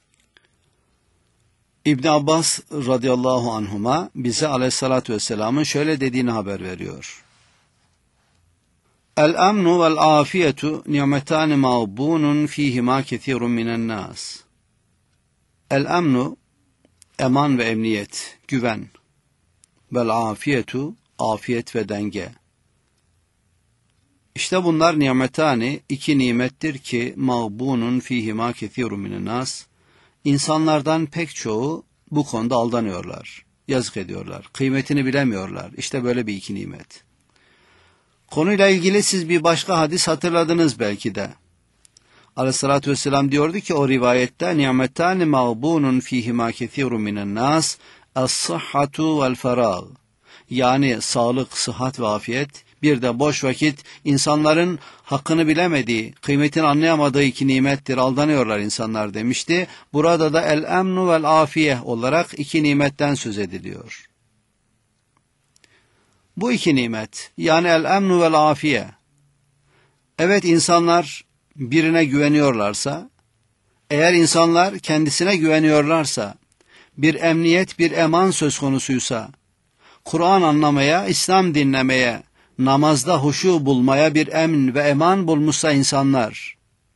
İbn Abbas radıyallahu anhuma bize aleyhissalatü vesselamın şöyle dediğini haber veriyor. El-amnu vel-afiyetu ni'metani mağbunun fihima kethirun minen nas. El-amnu, eman ve emniyet, güven. Vel-afiyetu, afiyet ve denge. İşte bunlar ni'metani, iki nimettir ki mağbunun fihima kethirun minen nas. İnsanlardan pek çoğu bu konuda aldanıyorlar, yazık ediyorlar, kıymetini bilemiyorlar. İşte böyle bir iki nimet. Konuyla ilgili siz bir başka hadis hatırladınız belki de. Aleyhissalatü vesselam diyordu ki o rivayette ni'metani mağbunun fihima kethirun minen nas es-sıhhatu vel ferag. Yani sağlık, sıhhat ve afiyet, bir de boş vakit, insanların hakkını bilemediği, kıymetini anlayamadığı iki nimettir, aldanıyorlar insanlar demişti. Burada da el-emnu vel-afiye olarak iki nimetten söz ediliyor. Bu iki nimet, yani el-emnu vel-afiye, evet insanlar birine güveniyorlarsa, eğer insanlar kendisine güveniyorlarsa, bir emniyet, bir eman söz konusuysa, Kur'an anlamaya, İslam dinlemeye, namazda huşu bulmaya bir emn ve eman bulmuşsa insanlar,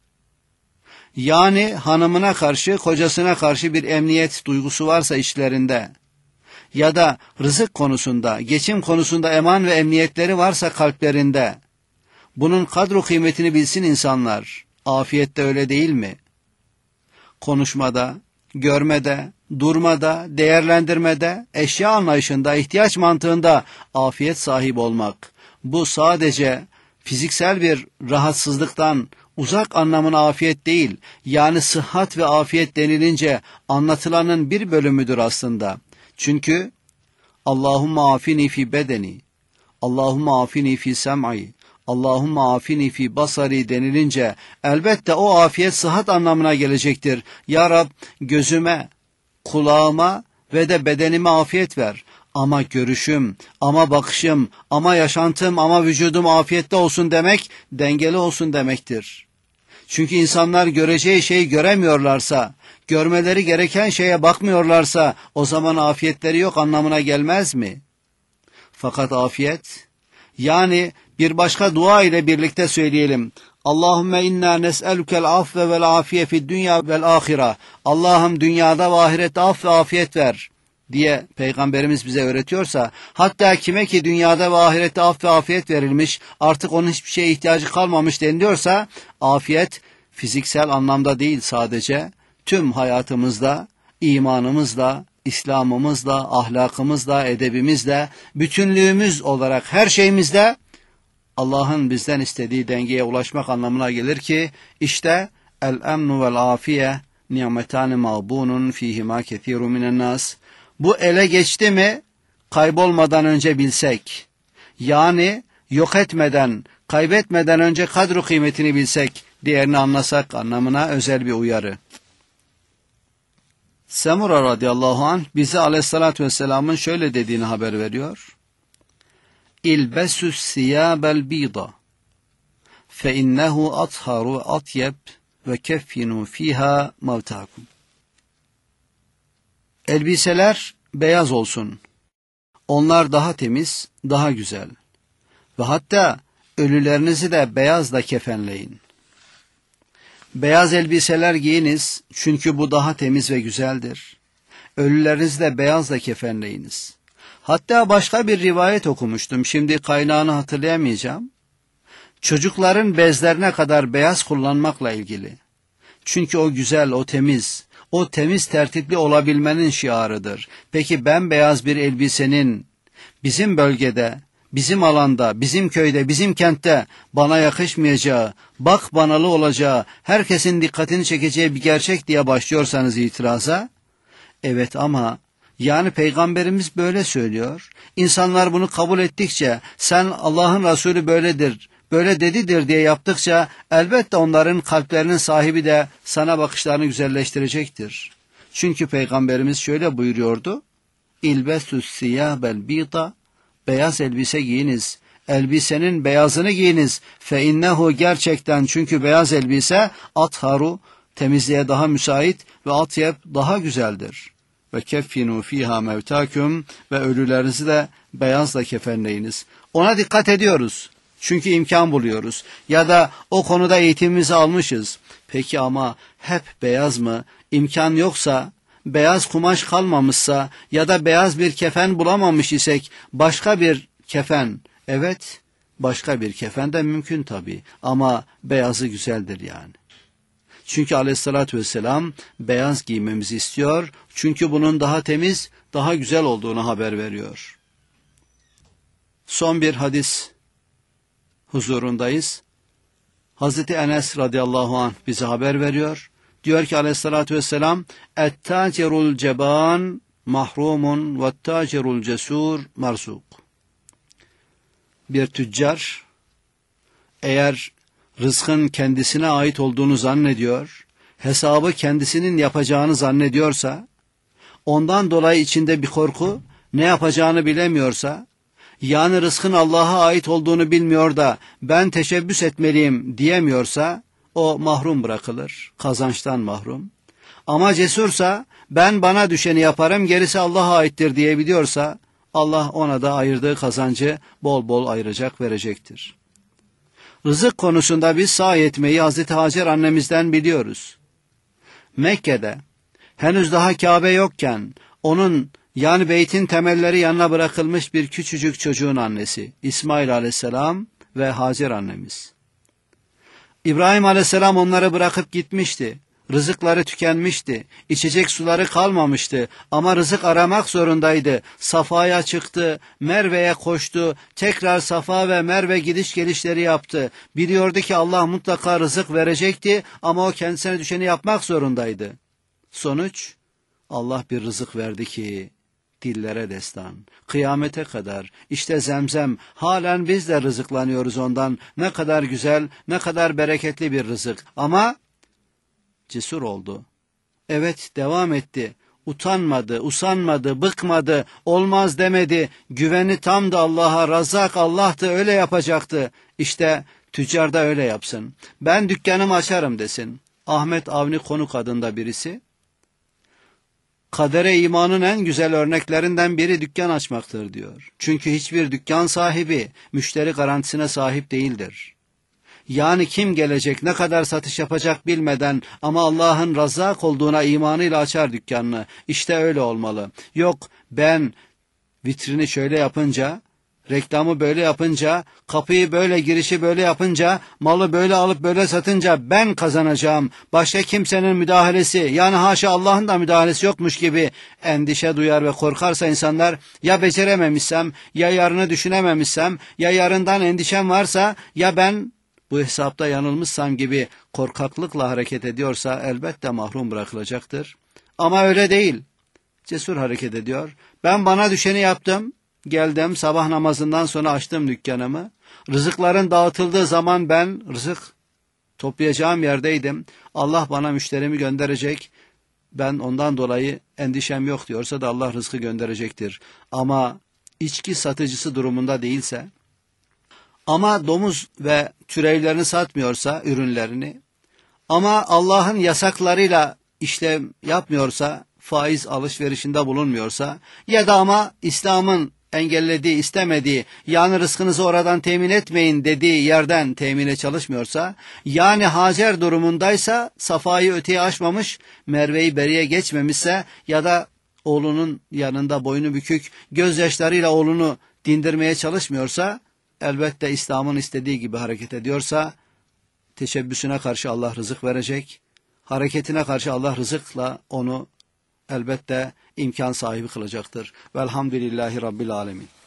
yani hanımına karşı, kocasına karşı bir emniyet duygusu varsa içlerinde, ya da rızık konusunda, geçim konusunda eman ve emniyetleri varsa kalplerinde, bunun kadru kıymetini bilsin insanlar. Afiyette öyle değil mi? Konuşmada, görmede, durmada, değerlendirmede, eşya anlayışında, ihtiyaç mantığında afiyet sahibi olmak. Bu sadece fiziksel bir rahatsızlıktan uzak anlamına afiyet değil, yani sıhhat ve afiyet denilince anlatılanın bir bölümüdür aslında. Çünkü Allahümme afini fi bedeni, Allahümme afini fi sem'i, Allahümme afini fi basari denilince elbette o afiyet sıhhat anlamına gelecektir. Ya Rab, gözüme, kulağıma ve de bedenime afiyet ver. Ama görüşüm, ama bakışım, ama yaşantım, ama vücudum afiyette olsun demek, dengeli olsun demektir. Çünkü insanlar göreceği şeyi göremiyorlarsa, görmeleri gereken şeye bakmıyorlarsa, o zaman afiyetleri yok anlamına gelmez mi? Fakat afiyet, yani bir başka dua ile birlikte söyleyelim. Allahümme inna nes'elukel afve vel afiye fid dünya vel ahire. Allah'ım dünyada ve ahirette af ve afiyet ver diye Peygamberimiz bize öğretiyorsa, hatta kime ki dünyada ve ahirette af ve afiyet verilmiş, artık onun hiçbir şeye ihtiyacı kalmamış deniliyorsa, afiyet fiziksel anlamda değil sadece, tüm hayatımızda, imanımızla, İslam'ımızla, ahlakımızla, edebimizle, bütünlüğümüz olarak her şeyimizde Allah'ın bizden istediği dengeye ulaşmak anlamına gelir ki, işte el-emnu vel-afiye ni'metani mağbunun fihima kethirun minen nas. Bu ele geçti mi, kaybolmadan önce bilsek, yani yok etmeden, kaybetmeden önce kadru kıymetini bilsek, diğerini anlasak anlamına özel bir uyarı. Semura radıyallahu anh bize aleyhissalatü vesselamın şöyle dediğini haber veriyor. İlbesü's siyâbel bîda fe innehu atharu atyeb ve keffinu fiha mevtâkum. Elbiseler beyaz olsun. Onlar daha temiz, daha güzel. Ve hatta ölülerinizi de beyazla kefenleyin. Beyaz elbiseler giyiniz, çünkü bu daha temiz ve güzeldir. Ölülerinizi de beyazla kefenleyiniz. Hatta başka bir rivayet okumuştum, şimdi kaynağını hatırlayamayacağım. Çocukların bezlerine kadar beyaz kullanmakla ilgili. Çünkü o güzel, o temiz, o temiz tertipli olabilmenin şiarıdır. Peki bembeyaz bir elbisenin bizim bölgede, bizim alanda, bizim köyde, bizim kentte bana yakışmayacağı, bak banalı olacağı, herkesin dikkatini çekeceği bir gerçek diye başlıyorsanız itiraza, evet ama yani Peygamberimiz böyle söylüyor. İnsanlar bunu kabul ettikçe, sen Allah'ın Resulü böyledir, böyle dedidir diye yaptıkça, elbette onların kalplerinin sahibi de sana bakışlarını güzelleştirecektir. Çünkü Peygamberimiz şöyle buyuruyordu. İlbesü's siyâbel bîta, beyaz elbise giyiniz. Elbisenin beyazını giyiniz. Fe innehu, gerçekten, çünkü beyaz elbise atharu, temizliğe daha müsait ve atyeb, daha güzeldir. Ve keffinu fiha mevtaküm, ve ölülerinizi de beyazla kefenleyiniz. Ona dikkat ediyoruz. Çünkü imkan buluyoruz. Ya da o konuda eğitimimizi almışız. Peki ama hep beyaz mı? İmkan yoksa, beyaz kumaş kalmamışsa ya da beyaz bir kefen bulamamış isek başka bir kefen, evet başka bir kefen de mümkün tabii ama beyazı güzeldir yani. Çünkü aleyhissalatü vesselam beyaz giymemizi istiyor, çünkü bunun daha temiz, daha güzel olduğunu haber veriyor. Son bir hadis huzurundayız. Hazreti Enes radıyallahu anh bize haber veriyor. Diyor ki aleyhissalatü vesselam, "Et-tâcerul ceban mahrumun ve't-tâcerul cesur marzuk." Bir tüccar eğer rızkın kendisine ait olduğunu zannediyor, hesabı kendisinin yapacağını zannediyorsa, ondan dolayı içinde bir korku, ne yapacağını bilemiyorsa, yani rızkın Allah'a ait olduğunu bilmiyor da ben teşebbüs etmeliyim diyemiyorsa, o mahrum bırakılır, kazançtan mahrum. Ama cesursa, ben bana düşeni yaparım, gerisi Allah'a aittir diyebiliyorsa, Allah ona da ayırdığı kazancı bol bol ayıracak, verecektir. Rızık konusunda biz sahi etmeyi Hazreti Hacer annemizden biliyoruz. Mekke'de henüz daha Kabe yokken onun, yani beytin temelleri yanına bırakılmış bir küçücük çocuğun annesi İsmail aleyhisselam ve Hacer annemiz. İbrahim aleyhisselam onları bırakıp gitmişti. Rızıkları tükenmişti. İçecek suları kalmamıştı. Ama rızık aramak zorundaydı. Safa'ya çıktı. Merve'ye koştu. Tekrar Safa ve Merve gidiş gelişleri yaptı. Biliyordu ki Allah mutlaka rızık verecekti. Ama o kendisine düşeni yapmak zorundaydı. Sonuç, Allah bir rızık verdi ki dillere destan, kıyamete kadar. İşte Zemzem, halen biz de rızıklanıyoruz ondan. Ne kadar güzel, ne kadar bereketli bir rızık. Ama cesur oldu. Evet, devam etti. Utanmadı, usanmadı, bıkmadı, olmaz demedi. Güveni tam da Allah'a, Razzak Allah'tı, öyle yapacaktı. İşte tüccar da öyle yapsın. Ben dükkanımı açarım desin. Ahmet Avni Konuk adında birisi, kadere imanın en güzel örneklerinden biri dükkan açmaktır diyor. Çünkü hiçbir dükkan sahibi müşteri garantisine sahip değildir. Yani kim gelecek, ne kadar satış yapacak bilmeden ama Allah'ın Razzak olduğuna imanıyla açar dükkanını. İşte öyle olmalı. Yok ben vitrini şöyle yapınca, reklamı böyle yapınca, kapıyı böyle, girişi böyle yapınca, malı böyle alıp böyle satınca ben kazanacağım. Başka kimsenin müdahalesi, yani haşa Allah'ın da müdahalesi yokmuş gibi endişe duyar ve korkarsa insanlar, ya becerememişsem, ya yarını düşünememişsem, ya yarından endişem varsa, ya ben bu hesapta yanılmışsam gibi korkaklıkla hareket ediyorsa elbette mahrum bırakılacaktır. Ama öyle değil. Cesur hareket ediyor. Ben bana düşeni yaptım. Geldim, sabah namazından sonra açtım dükkanımı. Rızıkların dağıtıldığı zaman ben rızık toplayacağım yerdeydim. Allah bana müşterimi gönderecek. Ben ondan dolayı endişem yok diyorsa da Allah rızkı gönderecektir. Ama içki satıcısı durumunda değilse, ama domuz ve türevlerini satmıyorsa, ürünlerini, ama Allah'ın yasaklarıyla işlem yapmıyorsa, faiz alışverişinde bulunmuyorsa, ya da ama İslam'ın engellediği, istemediği, yani rızkınızı oradan temin etmeyin dediği yerden temine çalışmıyorsa, yani Hacer durumundaysa, Safa'yı öteye aşmamış, Merve'yi beriye geçmemişse ya da oğlunun yanında boynu bükük, gözyaşlarıyla oğlunu dindirmeye çalışmıyorsa, elbette İslam'ın istediği gibi hareket ediyorsa, teşebbüsüne karşı Allah rızık verecek, hareketine karşı Allah rızıkla onu elbette imkan sahibi kılacaktır. Velhamdülillahi Rabbil Alemin.